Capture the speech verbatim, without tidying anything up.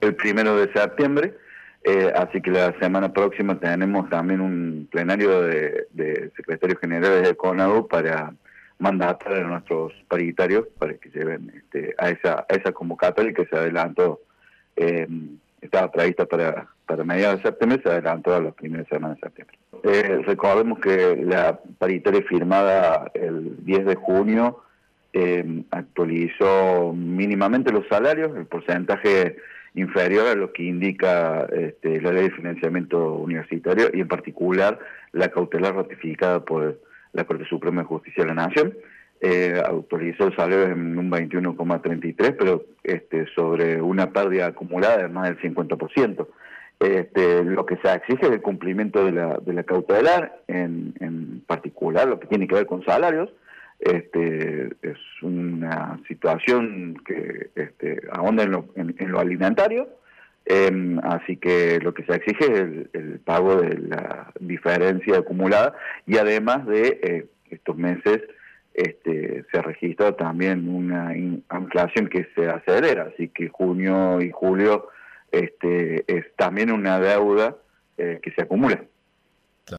el primero de septiembre, eh, así que la semana próxima tenemos también un plenario de, de secretarios generales de CONADU para mandatar a nuestros paritarios para que lleven este, a esa a esa convocatoria que se adelantó, eh, estaba prevista para, para mediados de septiembre, se adelantó a la primera semana de septiembre. Eh, recordemos que la paritaria firmada el diez de junio eh, actualizó mínimamente los salarios, el porcentaje inferior a lo que indica este, la ley de financiamiento universitario y en particular la cautelar ratificada por la Corte Suprema de Justicia de la Nación. Eh, autorizó el salario en un veintiuno coma treinta y tres, pero este, sobre una pérdida acumulada de más del cincuenta por ciento. Este, lo que se exige es el cumplimiento de la, de la cautelar, en, en particular lo que tiene que ver con salarios. Este, es una situación que este, ahonda en lo, en, en lo alimentario, eh, así que lo que se exige es el, el pago de la diferencia acumulada y además de eh, estos meses este, se registra también una inflación que se acelera, así que junio y julio este, es también una deuda eh, que se acumula.